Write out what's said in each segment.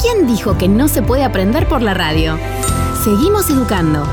¿Quién dijo que no se puede aprender por la radio? Seguimos educando.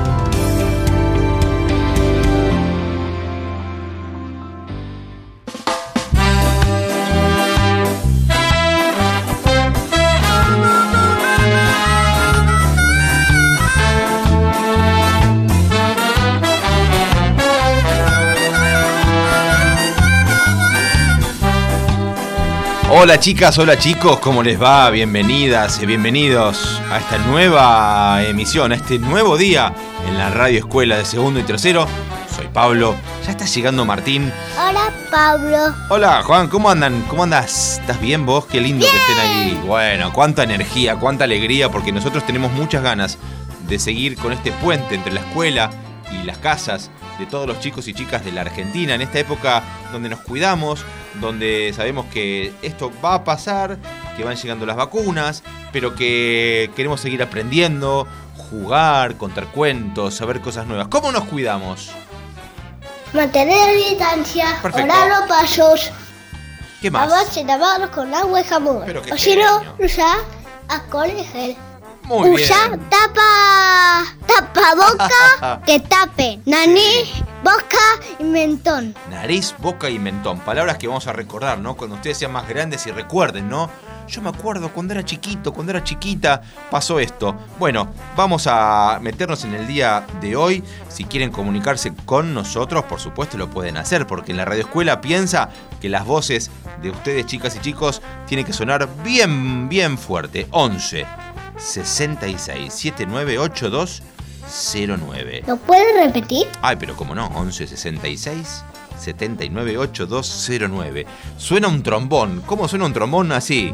Hola chicas, hola chicos, ¿cómo les va? Bienvenidas y bienvenidos a esta nueva emisión, a este nuevo día en la Radio Escuela de Segundo y Tercero. Soy Pablo, ya está llegando Martín. Hola Pablo. Hola Juan, ¿cómo andan? ¿Cómo andas? ¿Estás bien vos? Qué lindo que estén ahí. Bueno, cuánta energía, cuánta alegría, porque nosotros tenemos muchas ganas de seguir con este puente entre la escuela y las casas de todos los chicos y chicas de la Argentina, en esta época donde nos cuidamos, donde sabemos que esto va a pasar, que van llegando las vacunas, pero que queremos seguir aprendiendo, jugar, contar cuentos, saber cosas nuevas. ¿Cómo nos cuidamos? Mantener distancia, Perfecto. orar los pasos, ¿Qué más? lavarse las manos con agua y jabón. Pero qué O si no, genio. usa alcohol y gel. Muy Usa bien. tapa boca que tape, nariz, boca y mentón. Nariz, boca y mentón. Palabras que vamos a recordar, ¿no? Cuando ustedes sean más grandes y recuerden, ¿no? Yo me acuerdo cuando era chiquito, cuando era chiquita, pasó esto. Bueno, vamos a meternos en el día de hoy. Si quieren comunicarse con nosotros, por supuesto lo pueden hacer, porque en la Radio Escuela piensa que las voces de ustedes, chicas y chicos, tienen que sonar bien, bien fuerte. 11 66 7982 09. ¿Lo puedes repetir? Ay, pero cómo no, 11 66 7982 09. Suena un trombón. ¿Cómo suena un trombón así?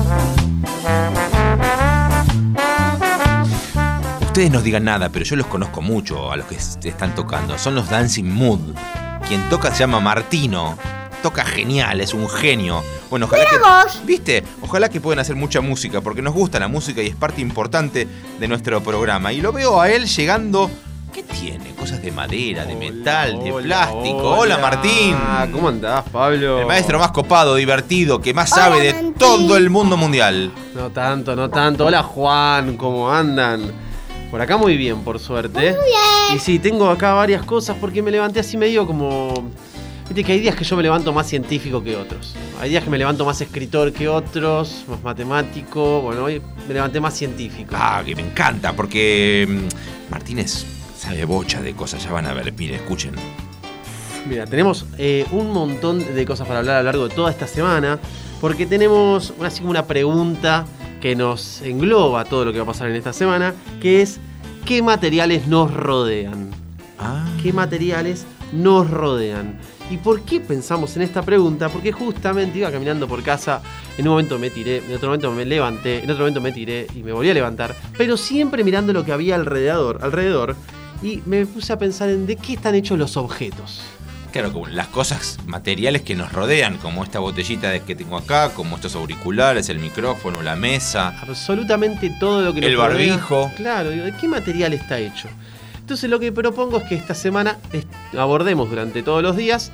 Ustedes no digan nada, pero yo los conozco mucho a los que están tocando. Son los Dancing Mood. Quien toca se llama Martino. Toca genial, es un genio. Bueno, ojalá que, ¿viste? Ojalá que puedan hacer mucha música, porque nos gusta la música y es parte importante de nuestro programa. Y lo veo a él llegando. ¿Qué tiene? Cosas de madera, de metal, de plástico. Hola Martín. ¿Cómo andás, Pablo? El maestro más copado, divertido, que más Hola, sabe de Martín. todo el mundo mundial. No tanto, no tanto. Hola, Juan, ¿cómo andan? Por acá muy bien, por suerte. Muy bien. Y sí, tengo acá varias cosas porque me levanté así medio como... Viste que hay días que yo me levanto más científico que otros. Hay días que me levanto más escritor que otros, más matemático. Bueno, hoy me levanté más científico. Ah, que me encanta, porque Martínez sabe bocha de cosas. Ya van a ver, miren, escuchen. Mira, tenemos un montón de cosas para hablar a lo largo de toda esta semana, porque tenemos así como una pregunta que nos engloba todo lo que va a pasar en esta semana, que es ¿qué materiales nos rodean? ¿Qué materiales nos rodean? ¿Y por qué pensamos en esta pregunta? Porque justamente iba caminando por casa, en un momento me tiré, en otro momento me levanté, en otro momento me tiré y me volví a levantar, pero siempre mirando lo que había alrededor, y me puse a pensar en de qué están hechos los objetos. Claro, como las cosas materiales que nos rodean, como esta botellita que tengo acá, como estos auriculares, el micrófono, la mesa. Absolutamente todo lo que nos El rodea. barbijo. Claro, digo, ¿de qué material está hecho? Entonces lo que propongo es que esta semana abordemos durante todos los días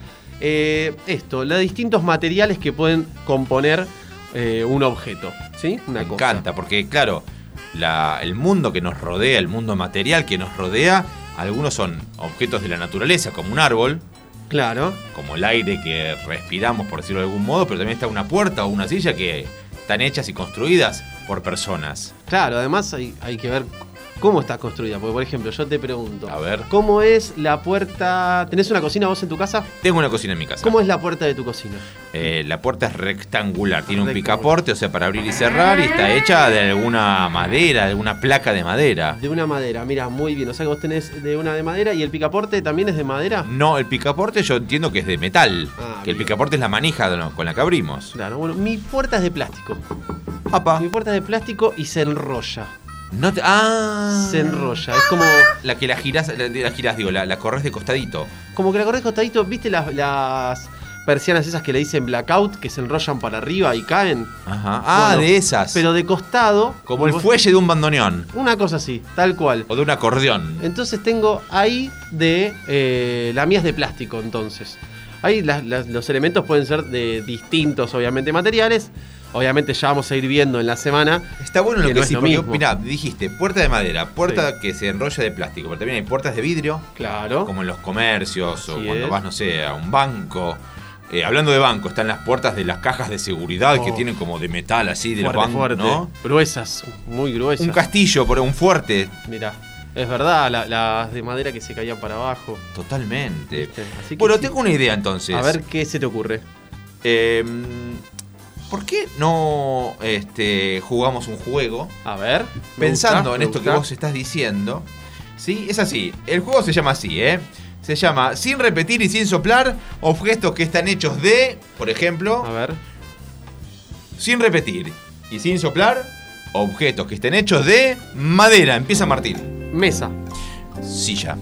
los distintos materiales que pueden componer un objeto, ¿sí? Una Me cosa. encanta, porque claro, el mundo que nos rodea, el mundo material que nos rodea, algunos son objetos de la naturaleza, como un árbol, Claro. como el aire que respiramos, por decirlo de algún modo, pero también está una puerta o una silla que están hechas y construidas por personas. Claro, además hay que ver cómo está construida. Porque, por ejemplo, yo te pregunto, A ver. ¿cómo es la puerta? ¿Tenés una cocina vos en tu casa? Tengo una cocina en mi casa. ¿Cómo es la puerta de tu cocina? La puerta es rectangular, tiene un Rectangular. picaporte, o sea, para abrir y cerrar, y está hecha de alguna madera, de alguna placa de madera. De una madera, mira, muy bien. O sea que vos tenés de una de madera y el picaporte también es de madera. No, el picaporte yo entiendo que es de metal, Ah, que el bien. picaporte es la manija con la que abrimos. Claro, bueno, mi puerta es de plástico. Apa. Mi puerta es de plástico y se enrolla. No te... Se enrolla. Es como La que la girás, la corres de costadito. que la corres costadito. ¿Viste las persianas esas que le dicen blackout, que se enrollan para arriba y caen? Ajá. Bueno, De esas. Pero de costado. Como el fuelle de un bandoneón. Una cosa así, tal cual. O de un acordeón. Entonces tengo ahí la mía es de plástico, entonces. Ahí los elementos pueden ser de distintos, obviamente, materiales. Obviamente ya vamos a ir viendo en la semana. Está bueno lo que no es sí, lo porque mismo. mirá, dijiste puerta de madera, puerta que se enrolla de plástico, pero también hay puertas de vidrio, Claro. como en los comercios o Así cuando es. vas, no sé, a un banco. Hablando de banco, están las puertas de las cajas de seguridad que Oh. tienen como de metal así, de Fuerte, los bancos, fuerte. ¿no? Gruesas, muy gruesas. Un castillo, un fuerte. Mirá, es verdad, las de madera que se caían para abajo. Totalmente. ¿Viste? Así que Bueno, sí. tengo una idea entonces. A ver qué se te ocurre. ¿Por qué no jugamos un juego A ver. pensando en me esto que gusta. vos estás diciendo? ¿Sí? Es así. El juego se llama así, ¿eh? Se llama Sin repetir y sin soplar, objetos que están hechos de, por ejemplo, A ver. sin repetir y sin soplar, objetos que estén hechos de madera. Empieza Martín. Mesa. Silla.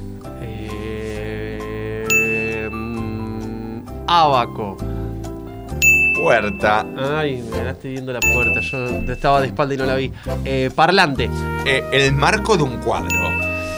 Abaco. Puerta. Ay, me ganaste viendo la puerta. Yo estaba de espalda y no la vi. Parlante. El marco de un cuadro.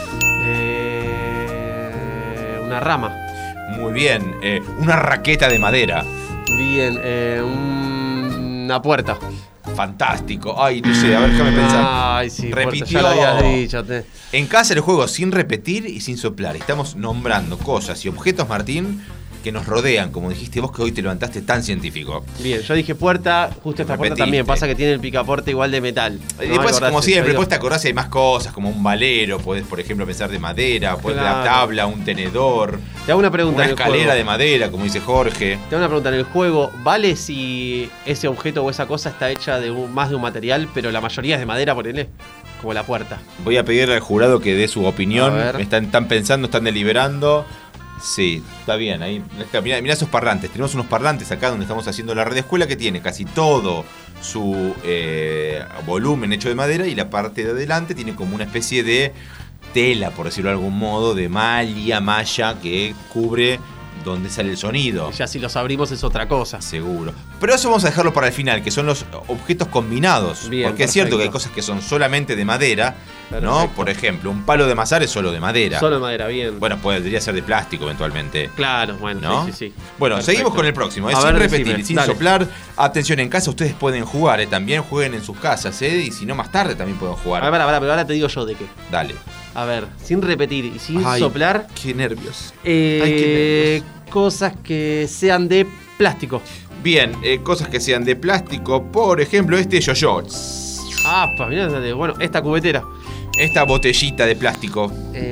Una rama. Muy bien. Una raqueta de madera. Bien. Una puerta. Fantástico. Ay, no sé, a ver, déjame pensar. Ay, sí, puerta, Repitió. ya lo habías dicho. En casa el juego sin repetir y sin soplar. Estamos nombrando cosas y objetos, Martín, que nos rodean, como dijiste vos que hoy te levantaste tan científico. Bien, yo dije puerta, justo esta puerta Repetiste. también. Pasa que tiene el picaporte igual de metal. Y ¿No? después, ¿Acordaste? como siempre, Soy yo. después te acordás si hay más cosas, como un valero, podés, por ejemplo, pensar de madera, podés Claro. la tabla, un tenedor, Te hago una pregunta una en el escalera juego. de madera, como dice Jorge. Te hago una pregunta en el juego. ¿Vale si ese objeto o esa cosa está hecha de más de un material, pero la mayoría es de madera, ponele? Como la puerta. Voy a pedirle al jurado que dé su opinión. A ver. Están pensando, están deliberando. Sí, está bien. Ahí, mirá esos parlantes. Tenemos unos parlantes acá donde estamos haciendo la red escuela que tiene casi todo su volumen hecho de madera y la parte de adelante tiene como una especie de tela, por decirlo de algún modo, de malla que cubre donde sale el sonido. Ya si los abrimos es otra cosa. Seguro. Pero eso vamos a dejarlo para el final, que son los objetos combinados. Bien, porque es cierto perfecto. que hay cosas que son solamente de madera, ¿no? Perfecto. Por ejemplo, un palo de mazar es solo de madera. Solo de madera, bien. Bueno, podría ser de plástico eventualmente. Claro, bueno, ¿No? sí. Bueno, Perfecto. seguimos con el próximo. A Sin ver, repetir decime, y sin dale. soplar. Atención, en casa ustedes pueden jugar, ¿eh? También jueguen en sus casas, ¿eh? Y si no, más tarde también pueden jugar. A ver, pero ahora te digo yo de qué. Dale. A ver, sin repetir y sin Ay, soplar, Qué nervios. qué cosas que sean de plástico. Bien, cosas que sean de plástico. Por ejemplo, este yo-yo. Ah, pues mirá, bueno, esta cubetera. Esta botellita de plástico.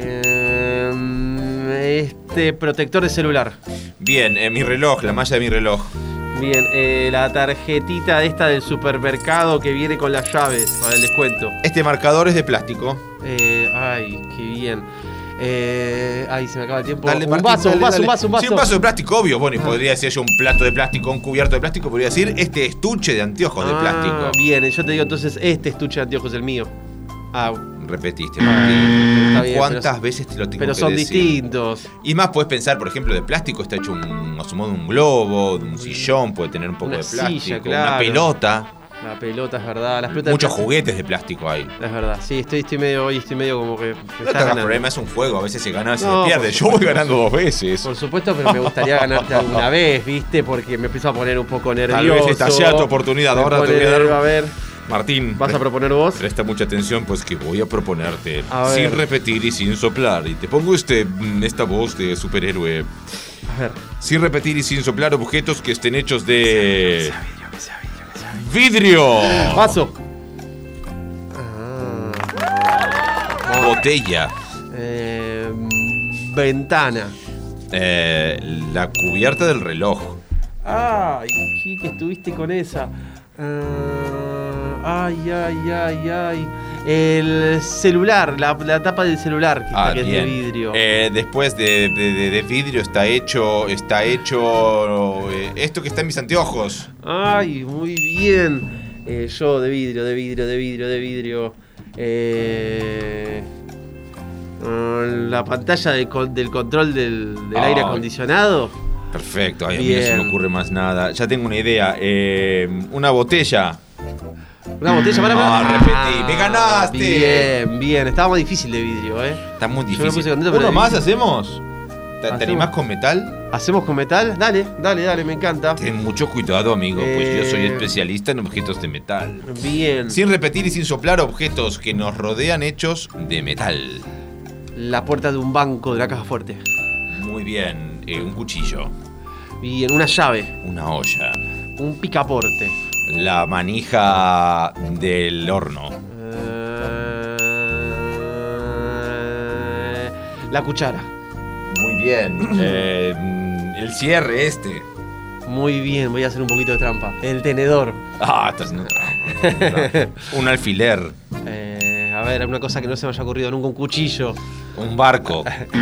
Este protector de celular. Bien, mi reloj, la malla de mi reloj. Bien, la tarjetita esta del supermercado que viene con las llaves para el descuento. Este marcador es de plástico. Ay, qué bien. Ay, se me acaba el tiempo. Dale, un Martín, vaso. dale. Sí, Sí, un vaso de plástico, obvio. Bueno, y podría decir yo un plato de plástico, un cubierto de plástico. Podría decir este estuche de anteojos de plástico. Bien, yo te digo entonces, este estuche de anteojos es el mío. Ah, Repetiste, Martín. está bien, ¿Cuántas pero- veces te lo tengo pero que son decir? distintos. Y más puedes pensar, por ejemplo, de plástico está hecho a su modo un globo, de un sillón, puede tener un poco Una de plástico, silla, una claro. pelota. La pelota es verdad. Las pelotas Muchos de plástico- juguetes de plástico hay. Es verdad. Sí, estoy medio como que. me No está te hagas ganando. problema, es un juego, a veces se gana, a veces No, se pierde. por Yo voy supuesto. ganando 2 veces. Por supuesto, pero me gustaría ganarte alguna vez, ¿viste? Porque me empiezo a poner un poco nervioso. Tal vez esta sea tu oportunidad. Me Ahora te pone voy a nervio. dar. A ver, Martín, ¿vas a proponer vos? presta mucha atención, pues que voy a proponerte, A ver. sin repetir y sin soplar. Y te pongo esta voz de superhéroe. A ver. Sin repetir y sin soplar objetos que estén hechos de vidrio, Vaso. botella, Ventana. la cubierta del reloj, Ay, ¿qué estuviste con esa? Ay. El celular, la tapa del celular, que es de bien. vidrio. Después de vidrio está hecho esto que está en mis anteojos. Ay, muy bien. Yo de vidrio. La pantalla del control del aire Ay. acondicionado. Perfecto, ay, a mí no se Bien. me ocurre más nada. Ya tengo una idea. Una botella. Una botella para repetí, me ganaste. Bien. Estaba más difícil de vidrio, Está muy Yo me difícil. puse contento, pero ¿Uno de más vidrio. hacemos? ¿Te animás con metal? ¿Hacemos con metal? Dale, me encanta. Ten mucho cuidado, amigo, pues yo soy especialista en objetos de metal. Bien. Sin repetir y sin soplar, objetos que nos rodean hechos de metal. La puerta de un banco de la caja fuerte. Muy bien, un cuchillo. Bien, una llave. Una olla. Un picaporte. La manija del horno. La cuchara. Muy bien. El cierre este. Muy bien, voy a hacer un poquito de trampa. El tenedor. Estás haciendo trampa. Un alfiler. A ver, una cosa que no se me haya ocurrido nunca, un cuchillo. Un barco.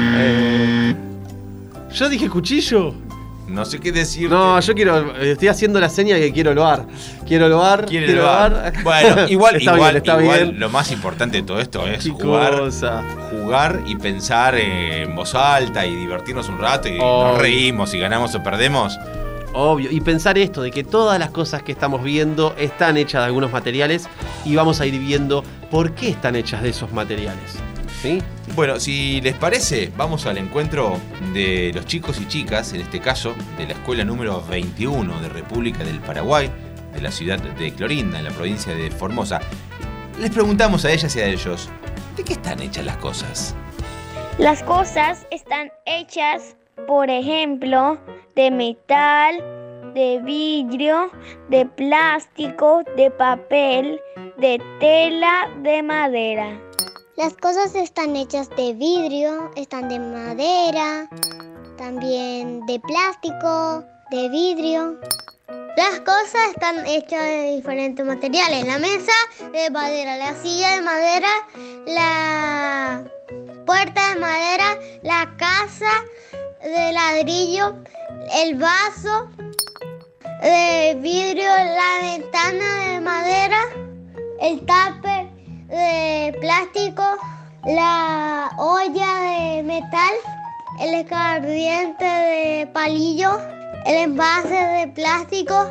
Yo dije cuchillo. No sé qué decir. No, yo estoy haciendo la seña que quiero loar. Quiero loar. Bueno, igual, está bien. Lo más importante de todo esto es jugar y pensar en voz alta y divertirnos un rato y nos reímos y ganamos o perdemos. Obvio, y pensar esto, de que todas las cosas que estamos viendo están hechas de algunos materiales y vamos a ir viendo por qué están hechas de esos materiales. ¿Sí? Bueno, si les parece, vamos al encuentro de los chicos y chicas, en este caso, de la escuela número 21 de República del Paraguay, de la ciudad de Clorinda, en la provincia de Formosa. Les preguntamos a ellas y a ellos, ¿de qué están hechas las cosas? Las cosas están hechas, por ejemplo, de metal, de vidrio, de plástico, de papel, de tela, de madera. Las cosas están hechas de vidrio, están de madera, también de plástico, de vidrio. Las cosas están hechas de diferentes materiales. La mesa de madera, la silla de madera, la puerta de madera, la casa de ladrillo, el vaso de vidrio, la ventana de madera, el tupper de plástico, la olla de metal, el escardiente de palillo, el envase de plástico.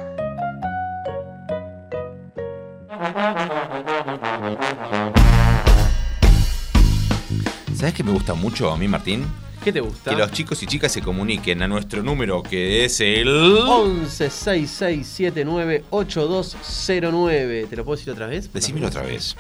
¿Sabes qué me gusta mucho a mí, Martín? ¿Qué te gusta? Que los chicos y chicas se comuniquen a nuestro número, que es el 1166798209. ¿Te lo puedo decir otra vez? Decímelo otra vez.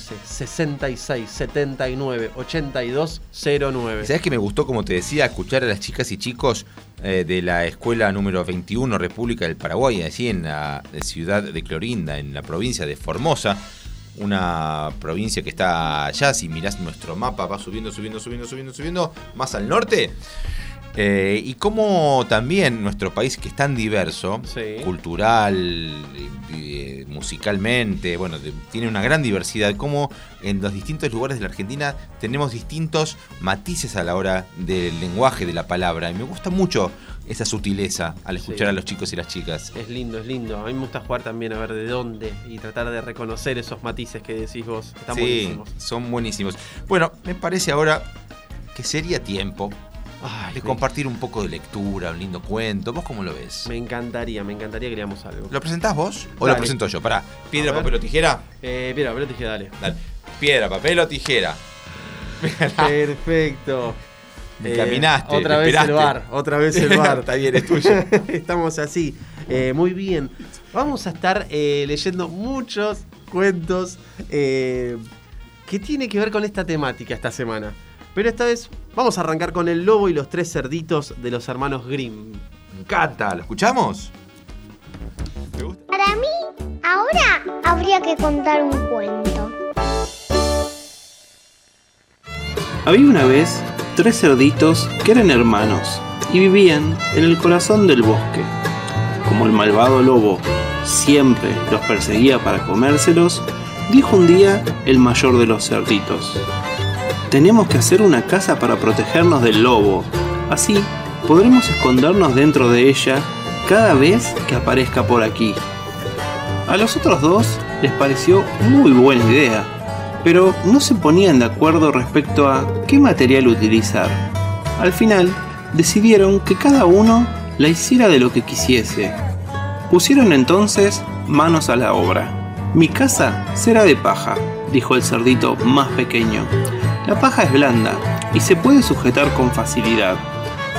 1166798209. ¿Sabes qué me gustó, como te decía, escuchar a las chicas y chicos de la escuela número 21 República del Paraguay, allí en la ciudad de Clorinda, en la provincia de Formosa? Una provincia que está allá, si mirás nuestro mapa, va subiendo, más al norte. Y como también nuestro país, que es tan diverso, sí, cultural, musicalmente, bueno, tiene una gran diversidad, como en los distintos lugares de la Argentina tenemos distintos matices a la hora del lenguaje de la palabra. Y me gusta mucho esa sutileza al escuchar, sí, a los chicos y las chicas. Es lindo, es lindo. A mí me gusta jugar también a ver de dónde y tratar de reconocer esos matices que decís vos. Están buenísimos. Son buenísimos. Bueno, me parece ahora que sería tiempo de compartir un poco de lectura, un lindo cuento. ¿Vos cómo lo ves? Me encantaría que leamos algo. ¿Lo presentás vos o dale, lo presento yo? Pará, piedra, papel o tijera. Piedra, papel o tijera, dale. Piedra, papel o tijera. Perfecto. Me caminaste, otra vez el bar. Está bien, es tuyo. Estamos así. Muy bien. Vamos a estar leyendo muchos cuentos que tiene que ver con esta temática esta semana. Pero esta vez vamos a arrancar con El lobo y los tres cerditos de los hermanos Grimm. Me encanta, ¿lo escuchamos? ¿Me gusta? Para mí, ahora habría que contar un cuento. Había una vez 3 cerditos que eran hermanos y vivían en el corazón del bosque. Como el malvado lobo siempre los perseguía para comérselos, dijo un día el mayor de los cerditos: tenemos que hacer una casa para protegernos del lobo, así podremos escondernos dentro de ella cada vez que aparezca por aquí. A los otros dos les pareció muy buena idea, pero no se ponían de acuerdo respecto a qué material utilizar. Al final, decidieron que cada uno la hiciera de lo que quisiese. Pusieron entonces manos a la obra. Mi casa será de paja, dijo el cerdito más pequeño. La paja es blanda y se puede sujetar con facilidad.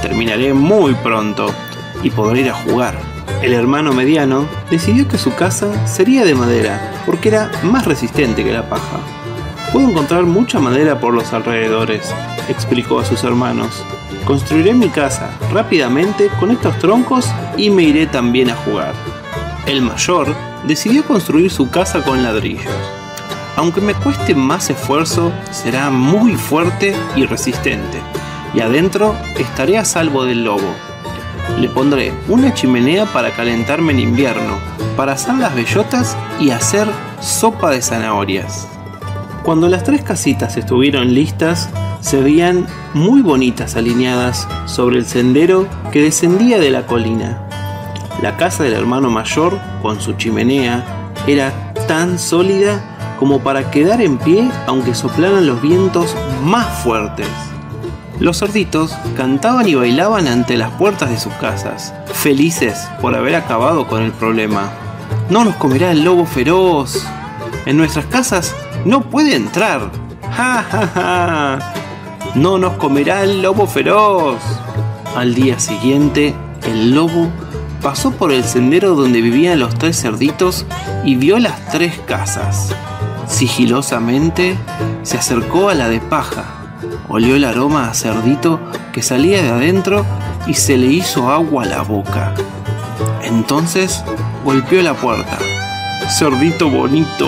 terminaré muy pronto y podré ir a jugar. El hermano mediano decidió que su casa sería de madera porque era más resistente que la paja. Puedo encontrar mucha madera por los alrededores, explicó a sus hermanos. Construiré mi casa rápidamente con estos troncos y me iré también a jugar. El mayor decidió construir su casa con ladrillos. Aunque me cueste más esfuerzo, será muy fuerte y resistente, y adentro estaré a salvo del lobo. Le pondré una chimenea para calentarme en invierno, para asar las bellotas y hacer sopa de zanahorias. Cuando las 3 casitas estuvieron listas, se veían muy bonitas alineadas sobre el sendero que descendía de la colina. La casa del hermano mayor, con su chimenea, era tan sólida como para quedar en pie aunque soplaran los vientos más fuertes. Los cerditos cantaban y bailaban ante las puertas de sus casas, felices por haber acabado con el problema. ¡No nos comerá el lobo feroz! En nuestras casas no puede entrar. ¡Ja, ja, ja! ¡No nos comerá el lobo feroz! Al día siguiente, el lobo pasó por el sendero donde vivían los 3 cerditos y vio las 3 casas. Sigilosamente se acercó a la de paja. Olió el aroma a cerdito que salía de adentro y se le hizo agua a la boca. Entonces golpeó la puerta. Cerdito bonito,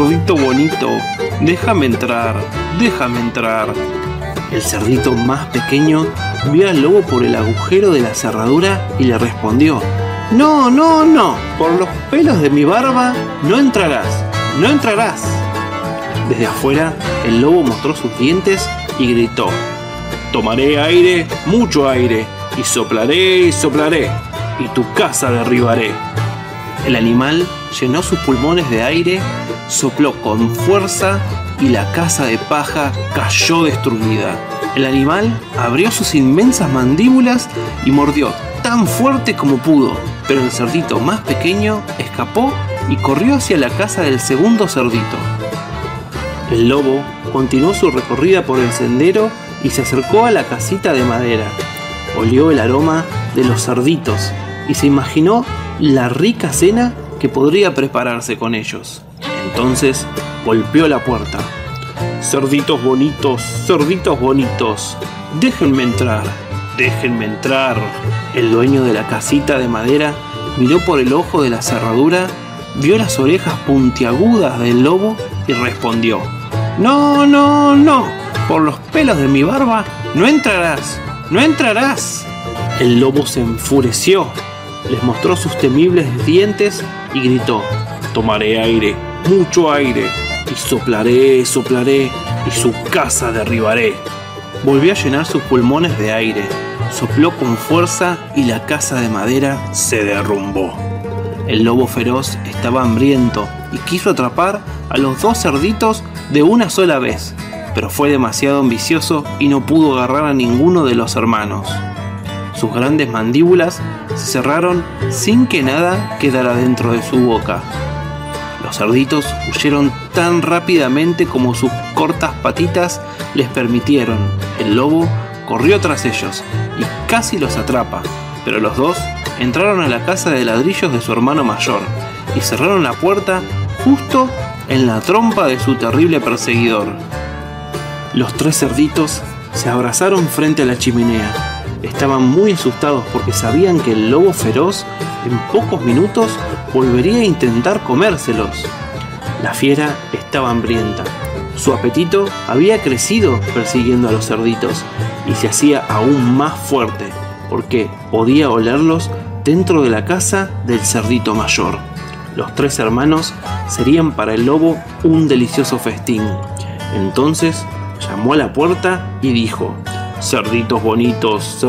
déjame entrar, déjame entrar. El cerdito más pequeño vio al lobo por el agujero de la cerradura y le respondió: No, no, no, por los pelos de mi barba no entrarás, no entrarás. Desde afuera el lobo mostró sus dientes y gritó: Tomaré aire, mucho aire, y soplaré, y tu casa derribaré. El animal llenó sus pulmones de aire, sopló con fuerza y la casa de paja cayó destruida. El animal abrió sus inmensas mandíbulas y mordió tan fuerte como pudo, pero el cerdito más pequeño escapó y corrió hacia la casa del segundo cerdito. El lobo continuó su recorrida por el sendero y se acercó a la casita de madera. Olió el aroma de los cerditos y se imaginó la rica cena que podría prepararse con ellos. Entonces golpeó la puerta. Cerditos bonitos, déjenme entrar, déjenme entrar. El dueño de la casita de madera miró por el ojo de la cerradura, vio las orejas puntiagudas del lobo y respondió: No, no, no, por los pelos de mi barba no entrarás, no entrarás. El lobo se enfureció, les mostró sus temibles dientes y gritó: Tomaré aire, mucho aire, y soplaré, y su casa derribaré. Volvió a llenar sus pulmones de aire, sopló con fuerza y la casa de madera se derrumbó. El lobo feroz estaba hambriento y quiso atrapar a los 2 cerditos de una sola vez, pero fue demasiado ambicioso y no pudo agarrar a ninguno de los hermanos. Sus grandes mandíbulas se cerraron sin que nada quedara dentro de su boca. Los cerditos huyeron tan rápidamente como sus cortas patitas les permitieron. El lobo corrió tras ellos y casi los atrapa, pero los 2 entraron a la casa de ladrillos de su hermano mayor y cerraron la puerta justo en la trompa de su terrible perseguidor. Los 3 cerditos se abrazaron frente a la chimenea. Estaban muy asustados porque sabían que el lobo feroz en pocos minutos volvería a intentar comérselos. La fiera estaba hambrienta. Su apetito había crecido persiguiendo a los cerditos y se hacía aún más fuerte porque podía olerlos dentro de la casa del cerdito mayor. Los 3 hermanos serían para el lobo un delicioso festín. Entonces llamó a la puerta y dijo: Cerditos bonitos,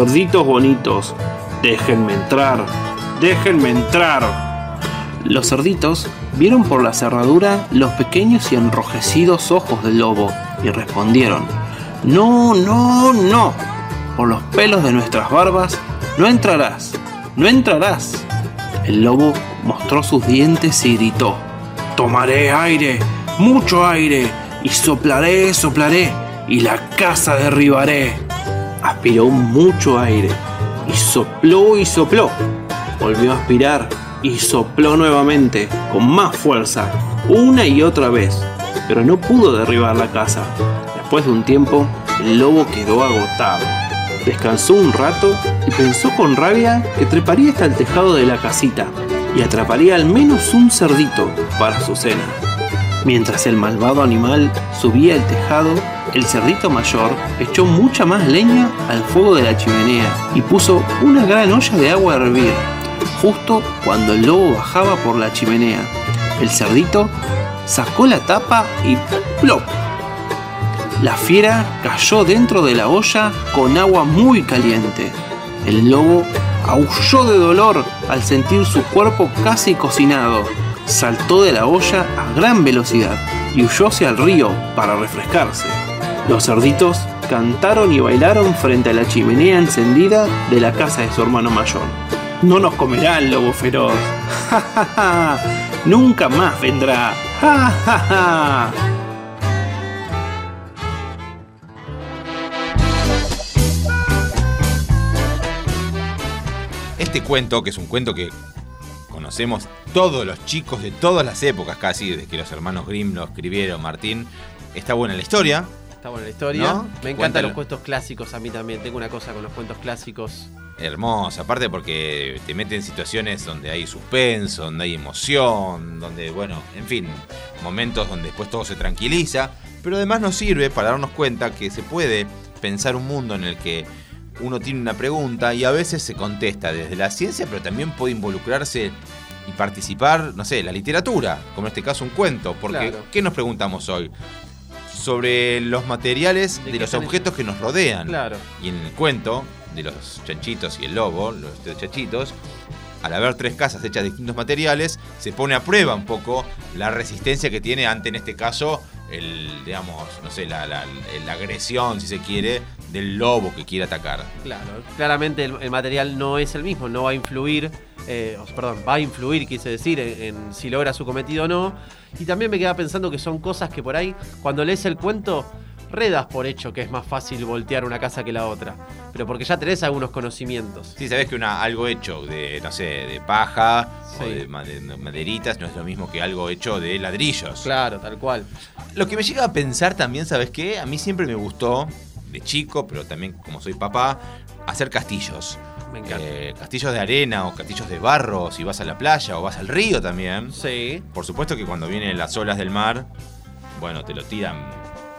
déjenme entrar, déjenme entrar. Los cerditos vieron por la cerradura los pequeños y enrojecidos ojos del lobo y respondieron: No, no, no, por los pelos de nuestras barbas no entrarás, no entrarás. El lobo mostró sus dientes y gritó: Tomaré aire, mucho aire, y soplaré, y la casa derribaré. Aspiró mucho aire y sopló y sopló. Volvió a aspirar y sopló nuevamente, con más fuerza, una y otra vez, pero no pudo derribar la casa. Después de un tiempo, el lobo quedó agotado. Descansó un rato y pensó con rabia que treparía hasta el tejado de la casita y atraparía al menos un cerdito para su cena. Mientras el malvado animal subía el tejado, el cerdito mayor echó mucha más leña al fuego de la chimenea y puso una gran olla de agua a hervir. Justo cuando el lobo bajaba por la chimenea, el cerdito sacó la tapa y ¡plop! La fiera cayó dentro de la olla con agua muy caliente. El lobo aulló de dolor al sentir su cuerpo casi cocinado. Saltó de la olla a gran velocidad y huyó hacia el río para refrescarse. Los cerditos cantaron y bailaron frente a la chimenea encendida de la casa de su hermano mayor. No nos comerá el lobo feroz. ¡Ja, ja, ja! Nunca más vendrá. ¡Ja, ja, ja! Este cuento, que es un cuento que conocemos todos los chicos de todas las épocas casi, desde que los hermanos Grimm lo escribieron, Martín, está buena la historia. Está buena la historia. ¿No? Me encantan los cuentos clásicos a mí también. Tengo una cosa con los cuentos clásicos. Hermosa, aparte porque te mete en situaciones donde hay suspenso, donde hay emoción, donde, bueno, en fin, momentos donde después todo se tranquiliza, pero además nos sirve para darnos cuenta que se puede pensar un mundo en el que uno tiene una pregunta y a veces se contesta desde la ciencia, pero también puede involucrarse y participar, no sé, la literatura, como en este caso un cuento, porque Claro. ¿qué nos preguntamos hoy? Sobre los materiales de los objetos que nos rodean. Claro. Y en el cuento de los chanchitos y el lobo, los chanchitos, al haber 3 casas hechas de distintos materiales, se pone a prueba un poco la resistencia que tiene ante, en este caso, digamos, no sé, la agresión, si se quiere, del lobo que quiere atacar. Claro, claramente el material no es el mismo, no va a influir, va a influir, quise decir, en si logra su cometido o no. Y también me quedaba pensando que son cosas que por ahí, cuando lees el cuento, redas por hecho que es más fácil voltear una casa que la otra. Pero porque ya tenés algunos conocimientos. Sí, sabés que algo hecho de, no sé, de paja Sí. o de maderitas no es lo mismo que algo hecho de ladrillos. Claro, tal cual. Lo que me llega a pensar también, ¿sabes qué? A mí siempre me gustó, de chico, pero también como soy papá, hacer castillos. Me encanta. Castillos de arena o castillos de barro, si vas a la playa o vas al río también. Sí. Por supuesto que cuando vienen las olas del mar, bueno, te lo tiran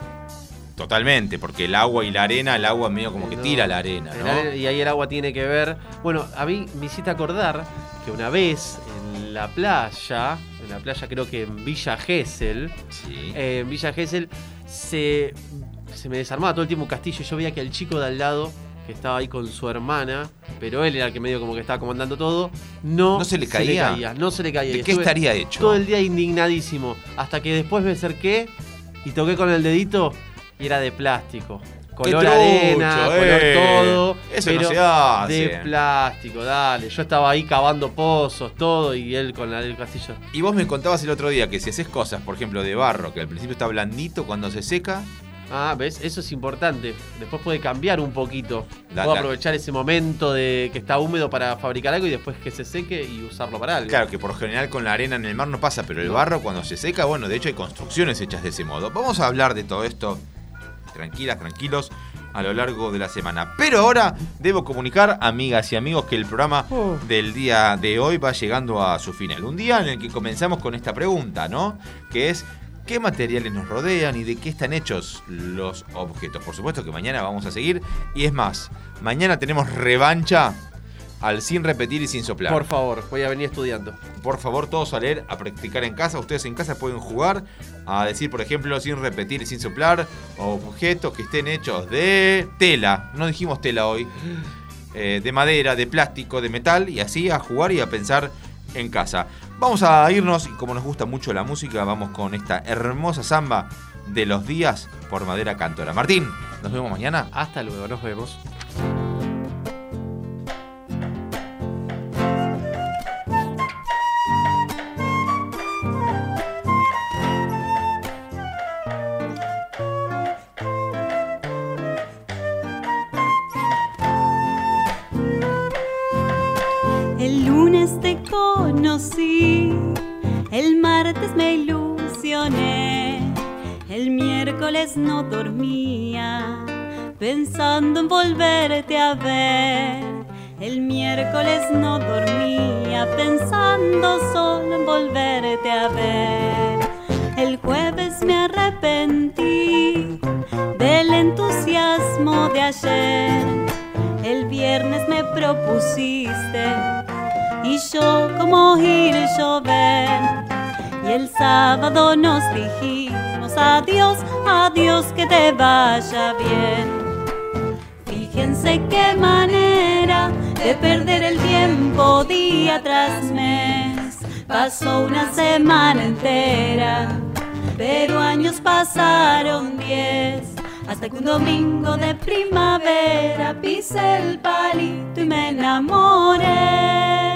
totalmente, porque el agua y la arena, el agua medio como que No. tira la arena, ¿no? Y ahí el agua tiene que ver. Bueno, a mí me hiciste acordar que una vez en la playa creo que en Villa Gesell, Sí. en Villa Gesell se me desarmaba todo el tiempo un castillo y yo veía que el chico de al lado, que estaba ahí con su hermana, pero él era el que medio como que estaba comandando todo, ¿No se le caía? no se le caía. ¿De Y qué estuve estaría hecho? todo el día indignadísimo, hasta que después me acerqué y toqué con el dedito y era de plástico. Color trucho, arena, color todo. Eso pero no se hace. de plástico, dale. Yo estaba ahí cavando pozos, todo, y él con el castillo. Y vos me contabas el otro día que si haces cosas, por ejemplo, de barro, que al principio está blandito, cuando se seca, Ah, ¿ves? Eso es importante. Después puede cambiar un poquito. La- Puedo la- aprovechar ese momento de que está húmedo para fabricar algo y después que se seque y usarlo para algo. claro que por lo general con la arena en el mar no pasa, pero el No. barro cuando se seca, bueno, de hecho hay construcciones hechas de ese modo. Vamos a hablar de todo esto, tranquilas, tranquilos, a lo largo de la semana. Pero ahora debo comunicar, amigas y amigos, que el programa del día de hoy va llegando a su final. Un día en el que comenzamos con esta pregunta, ¿no? Que es, ¿qué materiales nos rodean y de qué están hechos los objetos? Por supuesto que mañana vamos a seguir. Y es más, mañana tenemos revancha al sin repetir y sin soplar. Por favor, voy a venir estudiando. Por favor, todos a leer, a practicar en casa. Ustedes en casa pueden jugar a decir, por ejemplo, sin repetir y sin soplar, objetos que estén hechos de tela. No dijimos tela hoy. De madera, de plástico, de metal. Y así a jugar y a pensar en casa. Vamos a irnos, y como nos gusta mucho la música, vamos con esta hermosa samba de los días por Madera Cantora. Martín, nos vemos mañana. Hasta luego, nos vemos. miércoles no dormía, pensando en volverte a ver. El miércoles no dormía, pensando solo en volverte a ver. El jueves me arrepentí del entusiasmo de ayer. El viernes me propusiste y yo como oír llover. Y el sábado nos dijimos adiós, adiós, que te vaya bien. Fíjense qué manera de perder el tiempo día tras mes. Pasó una semana entera, pero años pasaron 10, hasta que un domingo de primavera pisé el palito y me enamoré.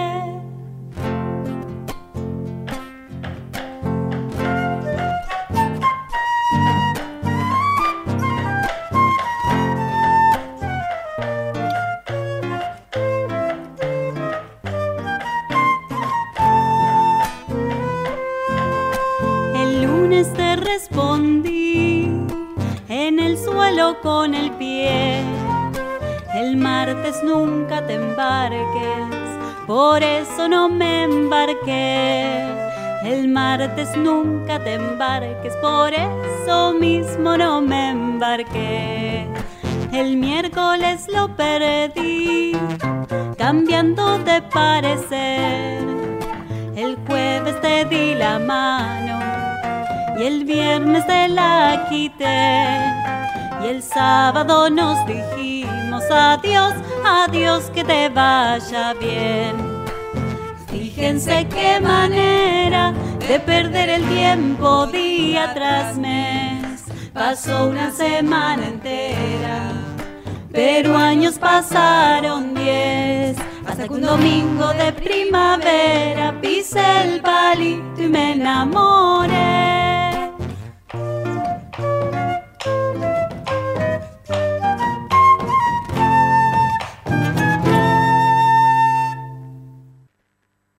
Te respondí en el suelo con el pie. El martes nunca te embarques, por eso no me embarqué. El martes nunca te embarques, por eso mismo no me embarqué. El miércoles lo perdí, cambiando de parecer. El jueves te di la mano y el viernes te la quité. Y el sábado nos dijimos adiós, adiós, que te vaya bien. Fíjense qué manera de perder el tiempo día tras mes. Pasó una semana entera, pero años pasaron 10, hasta que un domingo de primavera pisé el palito y me enamoré.